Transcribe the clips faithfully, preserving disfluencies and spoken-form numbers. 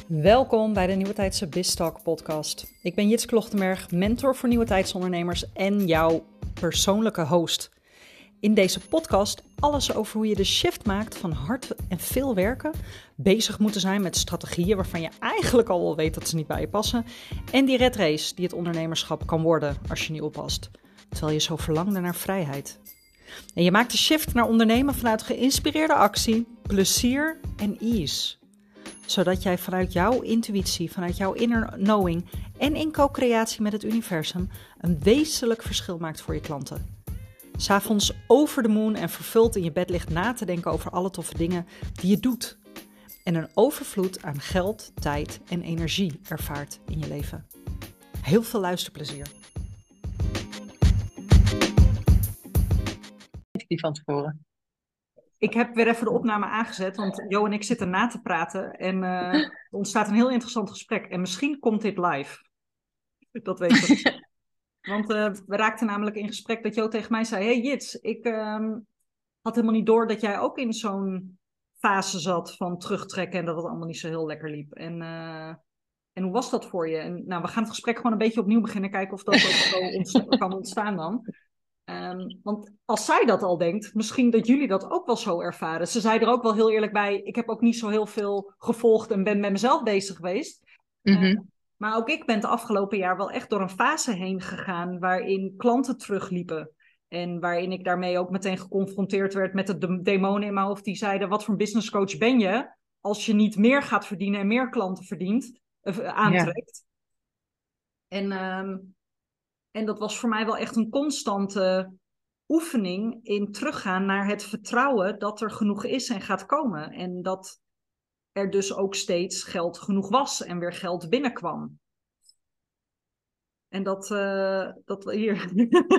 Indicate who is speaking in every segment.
Speaker 1: Welkom bij de Nieuwe Tijdse BizTalk podcast. Ik ben Jitske Lochtenberg, mentor voor nieuwe tijdsondernemers en jouw persoonlijke host. In deze podcast alles over hoe je de shift maakt van hard en veel werken, bezig moeten zijn met strategieën waarvan je eigenlijk al wel weet dat ze niet bij je passen, en die red race die het ondernemerschap kan worden als je niet oppast, terwijl je zo verlangde naar vrijheid. En je maakt de shift naar ondernemen vanuit geïnspireerde actie, plezier en ease. Zodat jij vanuit jouw intuïtie, vanuit jouw inner knowing en in co-creatie met het universum een wezenlijk verschil maakt voor je klanten. 'S Avonds over de moon en vervuld in je bed ligt na te denken over alle toffe dingen die je doet. En een overvloed aan geld, tijd en energie ervaart in je leven. Heel veel luisterplezier.
Speaker 2: Die van tevoren.
Speaker 1: Ik heb weer even de opname aangezet, want Jo en ik zitten na te praten en uh, er ontstaat een heel interessant gesprek. En misschien komt dit live. Dat weet ik niet. Want uh, we raakten namelijk in gesprek dat Jo tegen mij zei: Hey Jits, ik uh, had helemaal niet door dat jij ook in zo'n fase zat van terugtrekken en dat het allemaal niet zo heel lekker liep. En, uh, en hoe was dat voor je? En nou, we gaan het gesprek gewoon een beetje opnieuw beginnen, kijken of dat ook zo ontsta- kan ontstaan dan. Um, want als zij dat al denkt, misschien dat jullie dat ook wel zo ervaren. Ze zei er ook wel heel eerlijk bij, ik heb ook niet zo heel veel gevolgd en ben met mezelf bezig geweest.
Speaker 2: Mm-hmm.
Speaker 1: Uh, maar ook ik ben het afgelopen jaar wel echt door een fase heen gegaan waarin klanten terugliepen. En waarin ik daarmee ook meteen geconfronteerd werd met de demonen in mijn hoofd die zeiden: wat voor een businesscoach ben je als je niet meer gaat verdienen en meer klanten verdient, uh, aantrekt. Ja. En... Um, En dat was voor mij wel echt een constante oefening in teruggaan naar het vertrouwen dat er genoeg is en gaat komen. En dat er dus ook steeds geld genoeg was en weer geld binnenkwam. En dat... Uh, dat hier...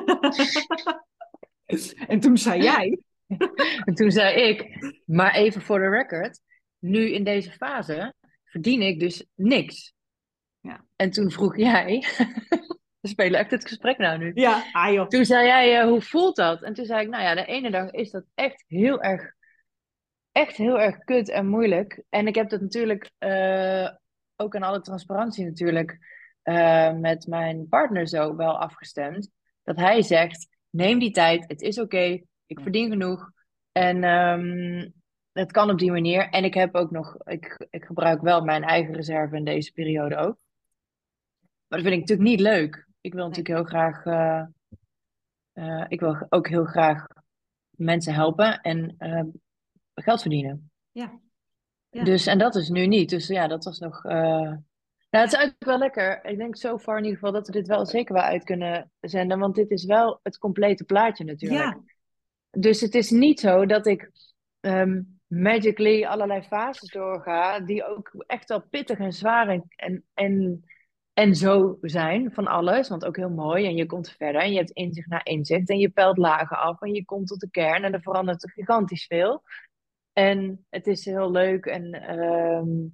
Speaker 1: En toen zei jij...
Speaker 2: En toen zei ik, maar even voor de record, nu in deze fase verdien ik dus niks.
Speaker 1: Ja.
Speaker 2: En toen vroeg jij... We spelen echt het gesprek nou nu.
Speaker 1: Ja, ah joh.
Speaker 2: Toen zei jij, uh, hoe voelt dat? En toen zei ik, nou ja, de ene dag is dat echt heel erg, echt heel erg kut en moeilijk. En ik heb dat natuurlijk, uh, ook aan alle transparantie natuurlijk, uh, met mijn partner zo wel afgestemd. Dat hij zegt, neem die tijd, het is oké, okay, ik verdien genoeg. En um, het kan op die manier. En ik heb ook nog, ik, ik gebruik wel mijn eigen reserve in deze periode ook. Maar dat vind ik natuurlijk niet leuk. Ik wil natuurlijk heel graag, uh, uh, ik wil ook heel graag mensen helpen en uh, geld verdienen.
Speaker 1: Ja. Ja.
Speaker 2: Dus, en dat is nu niet. Dus ja, dat was nog... Uh... Nou, het is eigenlijk wel lekker. Ik denk zo far in ieder geval dat we dit wel zeker wel uit kunnen zenden. Want dit is wel het complete plaatje natuurlijk.
Speaker 1: Ja.
Speaker 2: Dus het is niet zo dat ik um, magically allerlei fases doorga. Die ook echt wel pittig en zwaar en, en, en, en zo zijn van alles. Want ook heel mooi. En je komt verder en je hebt inzicht naar inzicht. En je pelt lagen af en je komt tot de kern. En er verandert gigantisch veel. En het is heel leuk en um,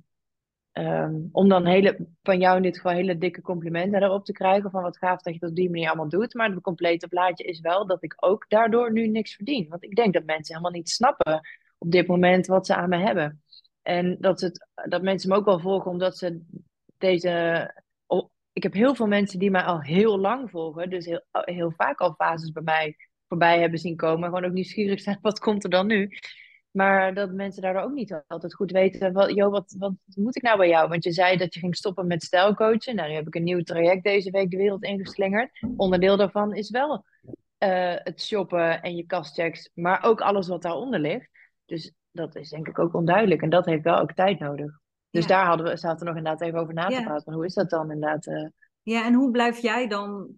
Speaker 2: um, om dan hele, van jou in dit geval hele dikke complimenten erop te krijgen van wat gaaf dat je dat op die manier allemaal doet. Maar het complete plaatje is wel dat ik ook daardoor nu niks verdien. Want ik denk dat mensen helemaal niet snappen op dit moment wat ze aan me hebben. En dat, het, dat mensen me ook wel volgen omdat ze deze... Oh, ik heb heel veel mensen die mij al heel lang volgen. Dus heel, heel vaak al fases bij mij voorbij hebben zien komen. Gewoon ook nieuwsgierig zijn, wat komt er dan nu? Maar dat mensen daardoor ook niet altijd goed weten, wat, joh, wat, wat moet ik nou bij jou? Want je zei dat je ging stoppen met stijlcoachen. Nou, nu heb ik een nieuw traject deze week de wereld ingeslingerd. Onderdeel daarvan is wel uh, het shoppen en je kastchecks, maar ook alles wat daaronder ligt. Dus dat is denk ik ook onduidelijk. En dat heeft wel ook tijd nodig. Dus
Speaker 1: Ja.
Speaker 2: daar hadden we, zaten we nog inderdaad even over na te
Speaker 1: Ja.
Speaker 2: praten. Van hoe is dat dan inderdaad? Uh...
Speaker 1: Ja, en hoe blijf jij dan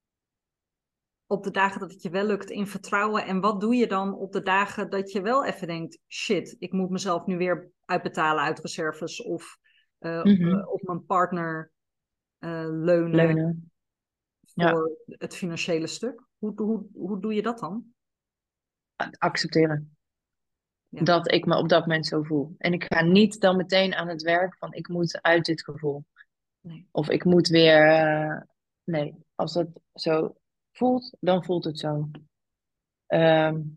Speaker 1: op de dagen dat het je wel lukt in vertrouwen? En wat doe je dan op de dagen dat je wel even denkt, shit, ik moet mezelf nu weer uitbetalen uit reserves of uh,
Speaker 2: mm-hmm.
Speaker 1: op mijn partner uh, leunen,
Speaker 2: leunen
Speaker 1: voor
Speaker 2: ja.
Speaker 1: het financiële stuk? Hoe, hoe, hoe doe je dat dan?
Speaker 2: Accepteren.
Speaker 1: Ja.
Speaker 2: Dat ik me op dat moment zo voel. En ik ga niet dan meteen aan het werk van ik moet uit dit gevoel.
Speaker 1: Nee.
Speaker 2: Of ik moet weer... Uh, nee, als het zo voelt, dan voelt het zo. Um,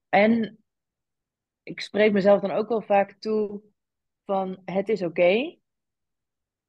Speaker 2: en ik spreek mezelf dan ook wel vaak toe van het is oké. Okay,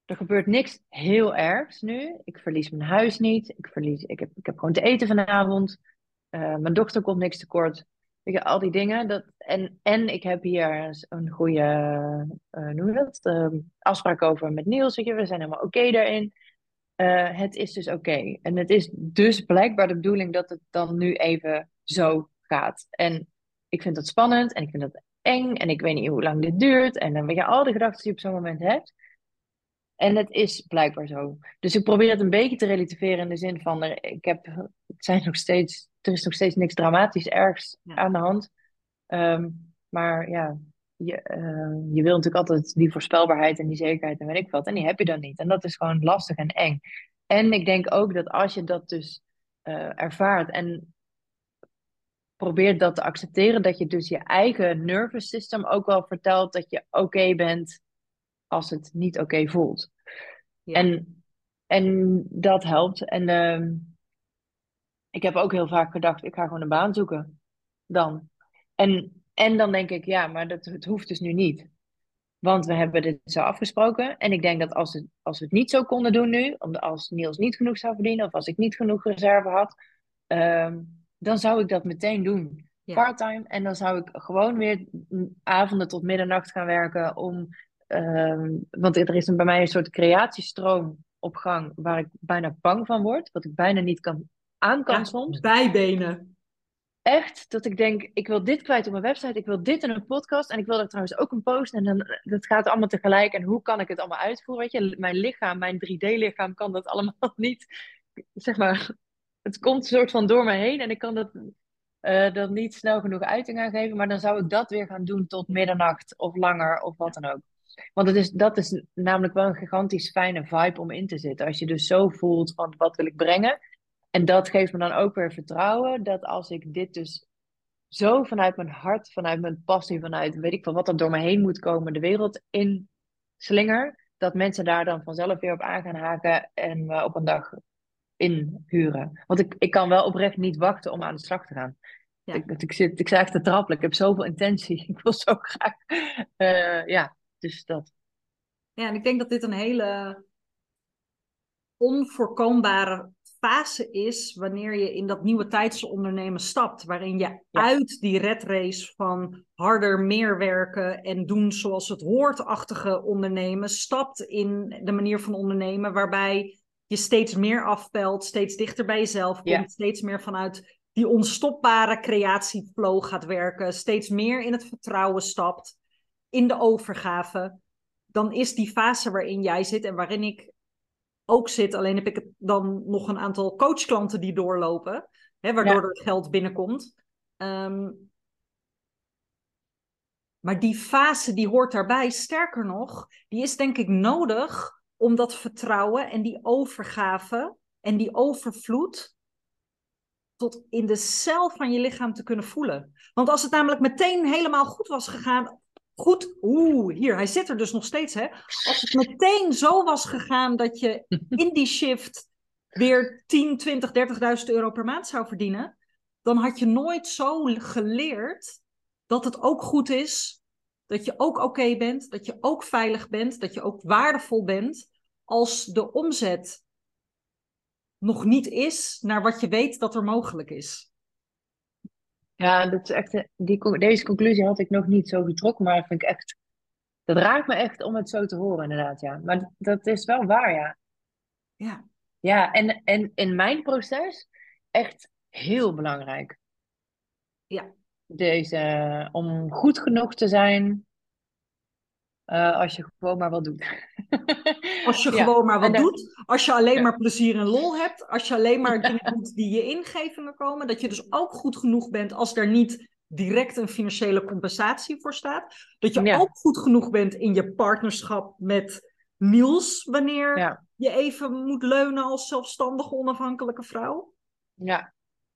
Speaker 2: er gebeurt niks heel ergs nu. Ik verlies mijn huis niet. Ik, verlies, ik, heb, ik heb gewoon te eten vanavond. Uh, mijn dochter komt niks tekort. Weet je, al die dingen. Dat, en, en ik heb hier een goede uh, noem je dat? Uh, afspraak over met Niels. Weet je, we zijn helemaal oké okay daarin. Uh, het is dus oké. Okay. En het is dus blijkbaar de bedoeling dat het dan nu even zo gaat. En ik vind dat spannend en ik vind dat eng. En ik weet niet hoe lang dit duurt. En dan weet je al die gedachten die je op zo'n moment hebt. En het is blijkbaar zo. Dus ik probeer het een beetje te relativeren in de zin van, er, ik heb, het zijn nog steeds, er is nog steeds niks dramatisch ergs
Speaker 1: Ja.
Speaker 2: aan de hand. Um, maar ja, je, uh, je wil natuurlijk altijd die voorspelbaarheid en die zekerheid en weet ik wat. En die heb je dan niet. En dat is gewoon lastig en eng. En ik denk ook dat als je dat dus uh, ervaart en probeert dat te accepteren, dat je dus je eigen nervous system ook wel vertelt dat je oké okay bent als het niet oké okay voelt. Ja. En, en dat helpt. En uh, ik heb ook heel vaak gedacht, ik ga gewoon een baan zoeken. Dan. En, en dan denk ik, ja, maar dat, het hoeft dus nu niet. Want we hebben dit zo afgesproken. En ik denk dat als, het, als we het niet zo konden doen nu, als Niels niet genoeg zou verdienen, of als ik niet genoeg reserve had, uh, dan zou ik dat meteen doen. Ja. Parttime. En dan zou ik gewoon weer avonden tot middernacht gaan werken om... Uh, want er is een, bij mij een soort creatiestroom op gang waar ik bijna bang van word. Wat ik bijna niet kan, aan kan ja, soms.
Speaker 1: Bijbenen.
Speaker 2: Echt, dat ik denk, ik wil dit kwijt op mijn website, ik wil dit in een podcast en ik wil er trouwens ook een post. En dan, dat gaat allemaal tegelijk en hoe kan ik het allemaal uitvoeren? Weet je, mijn lichaam, mijn drie D-lichaam kan dat allemaal niet, zeg maar, het komt een soort van door me heen en ik kan dat, uh, dat niet snel genoeg uiting aan geven. Maar dan zou ik dat weer gaan doen tot middernacht of langer of wat dan ook. Want het is, dat is namelijk wel een gigantisch fijne vibe om in te zitten. Als je dus zo voelt van wat wil ik brengen. En dat geeft me dan ook weer vertrouwen dat als ik dit dus zo vanuit mijn hart, vanuit mijn passie, vanuit weet ik van wat er door me heen moet komen, de wereld in slinger, dat mensen daar dan vanzelf weer op aan gaan haken en me op een dag inhuren. Want ik, ik kan wel oprecht niet wachten om aan de slag te gaan. Ja. Ik, ik, zit, ik sta echt te trappelen. Ik heb zoveel intentie. Ik wil zo graag. Uh, ja, dus dat.
Speaker 1: Ja, en ik denk dat dit een hele onvooorkombare fase is wanneer je in dat nieuwe tijdsondernemen stapt, waarin je ja. uit die red race van harder, meer werken en doen zoals het hoort-achtige ondernemen, stapt in de manier van ondernemen waarbij je steeds meer afpelt, steeds dichter bij jezelf komt, ja. steeds meer vanuit die onstopbare creatieflow gaat werken, steeds meer in het vertrouwen stapt, in de overgave. Dan is die fase waarin jij zit en waarin ik ook zit, alleen heb ik het dan nog een aantal coachklanten die doorlopen, hè, waardoor ja. er geld binnenkomt. Um, maar die fase die hoort daarbij, sterker nog, die is denk ik nodig om dat vertrouwen en die overgave en die overvloed tot in de cel van je lichaam te kunnen voelen. Want als het namelijk meteen helemaal goed was gegaan, goed, oeh, hier, hij zit er dus nog steeds, hè. Als het meteen zo was gegaan dat je in die shift weer tien, twintig, dertigduizend euro per maand zou verdienen, dan had je nooit zo geleerd dat het ook goed is, dat je ook oké okay bent, dat je ook veilig bent, dat je ook waardevol bent, als de omzet nog niet is naar wat je weet dat er mogelijk is.
Speaker 2: Ja, dat is echt, die, deze conclusie had ik nog niet zo getrokken, maar vind ik echt, dat raakt me echt om het zo te horen inderdaad, ja. Maar dat is wel waar, ja.
Speaker 1: Ja.
Speaker 2: Ja, en, en in mijn proces echt heel belangrijk.
Speaker 1: Ja.
Speaker 2: Deze, om goed genoeg te zijn, uh, als je gewoon maar wat doet.
Speaker 1: Als je ja. gewoon maar wat dan... doet, als je alleen maar plezier en lol hebt, als je alleen maar dingen doet die je ingevingen komen, dat je dus ook goed genoeg bent als er niet direct een financiële compensatie voor staat. Dat je ja. ook goed genoeg bent in je partnerschap met Niels, wanneer ja. je even moet leunen als zelfstandige onafhankelijke vrouw.
Speaker 2: Ja.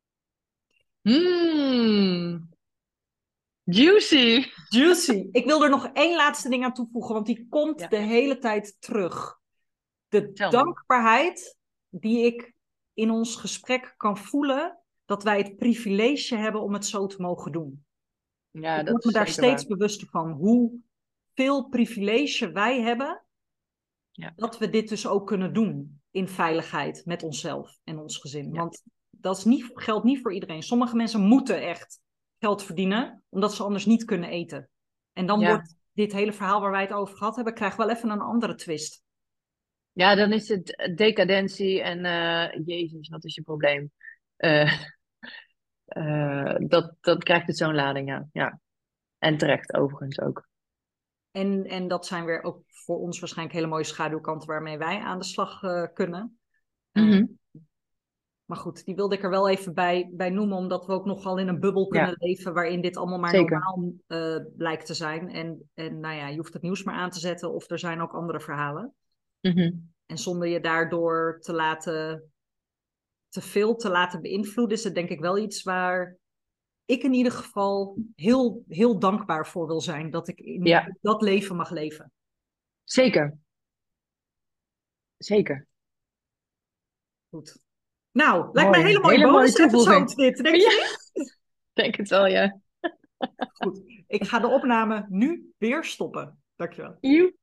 Speaker 2: Mmm. Juicy.
Speaker 1: Juicy. Ik wil er nog één laatste ding aan toevoegen, want die komt ja. de hele tijd terug. De Tell dankbaarheid me. die ik in ons gesprek kan voelen, dat wij het privilege hebben om het zo te mogen doen.
Speaker 2: Ja,
Speaker 1: ik
Speaker 2: dat
Speaker 1: word me
Speaker 2: is
Speaker 1: daar steeds
Speaker 2: waar.
Speaker 1: bewuster van. Hoe veel privilege wij hebben
Speaker 2: Ja.
Speaker 1: dat we dit dus ook kunnen doen in veiligheid met onszelf en ons gezin.
Speaker 2: Ja.
Speaker 1: Want dat is niet, geldt niet voor iedereen. Sommige mensen moeten echt geld verdienen, omdat ze anders niet kunnen eten. En dan
Speaker 2: Ja.
Speaker 1: wordt dit hele verhaal waar wij het over gehad hebben, krijgt wel even een andere twist.
Speaker 2: Ja, dan is het decadentie en uh, Jezus, wat is je probleem? Uh, uh, dat, dat krijgt het zo'n lading, ja. ja. En terecht overigens ook.
Speaker 1: En, en dat zijn weer ook voor ons waarschijnlijk hele mooie schaduwkanten waarmee wij aan de slag uh, kunnen.
Speaker 2: Mm-hmm.
Speaker 1: Uh, maar goed, die wilde ik er wel even bij, bij noemen, omdat we ook nogal in een bubbel kunnen
Speaker 2: Ja.
Speaker 1: leven waarin dit allemaal maar
Speaker 2: Zeker.
Speaker 1: normaal uh, lijkt te zijn. En, en nou ja, je hoeft het nieuws maar aan te zetten of er zijn ook andere verhalen.
Speaker 2: Mm-hmm.
Speaker 1: En zonder je daardoor te laten, te veel te laten beïnvloeden, is het denk ik wel iets waar ik in ieder geval heel, heel dankbaar voor wil zijn. Dat ik in
Speaker 2: Ja.
Speaker 1: dat leven mag leven.
Speaker 2: Zeker. Zeker.
Speaker 1: Goed. Nou, lijkt
Speaker 2: Mooi.
Speaker 1: me een hele mooie
Speaker 2: hele
Speaker 1: bonus
Speaker 2: mooie toevoeging.
Speaker 1: episode dit, denk je niet?
Speaker 2: Denk het wel, ja.
Speaker 1: Goed, ik ga de opname nu weer stoppen. Dankjewel.
Speaker 2: Joep.